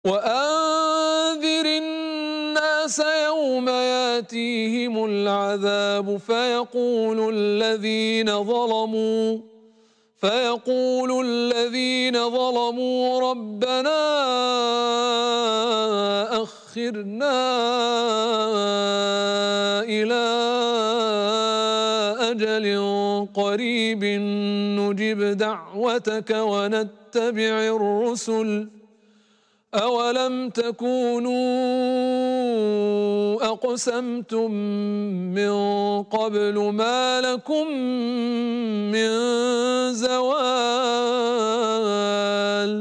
وأنذر الناس يوم ياتيهم العذاب فيقول الذين ظلموا ربنا أخرنا إلى أجل قريب نجب دعوتك ونتبع الرسل أولم تكونوا أقسمتم من قبل ما لكم من زوال